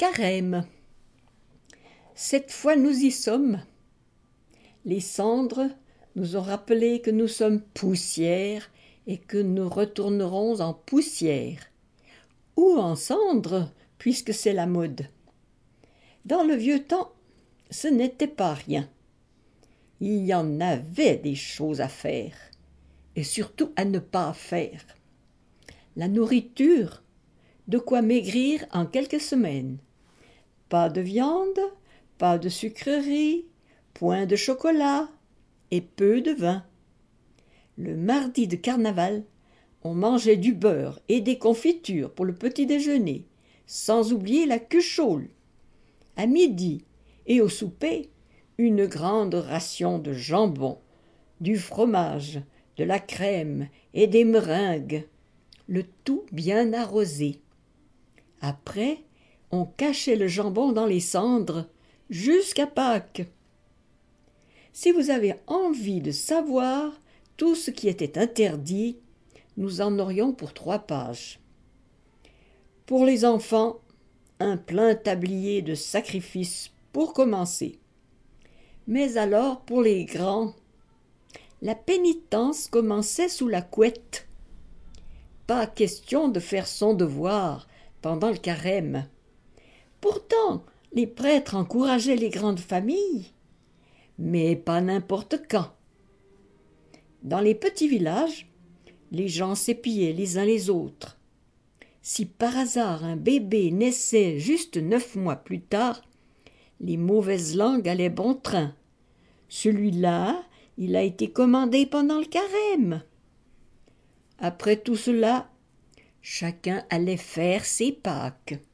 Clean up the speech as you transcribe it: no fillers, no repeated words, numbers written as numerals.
Carême. Cette fois nous y sommes. Les cendres nous ont rappelé que nous sommes poussière et que nous retournerons en poussière, ou en cendres, puisque c'est la mode. Dans le vieux temps, ce n'était pas rien. Il y en avait des choses à faire, et surtout à ne pas faire. La nourriture, de quoi maigrir en quelques semaines. Pas de viande, pas de sucreries, point de chocolat et peu de vin. Le mardi de carnaval, on mangeait du beurre et des confitures pour le petit déjeuner, sans oublier la cuchole. À midi et au souper, une grande ration de jambon, du fromage, de la crème et des meringues, le tout bien arrosé. Après, on cachait le jambon dans les cendres jusqu'à Pâques. Si vous avez envie de savoir tout ce qui était interdit, nous en aurions pour 3 pages. Pour les enfants, un plein tablier de sacrifices pour commencer. Mais alors pour les grands, la pénitence commençait sous la couette. Pas question de faire son devoir pendant le carême. Pourtant, les prêtres encourageaient les grandes familles, mais pas n'importe quand. Dans les petits villages, les gens s'épiaient les uns les autres. Si par hasard un bébé naissait juste 9 mois plus tard, les mauvaises langues allaient bon train. Celui-là, il a été commandé pendant le carême. Après tout cela, chacun allait faire ses Pâques.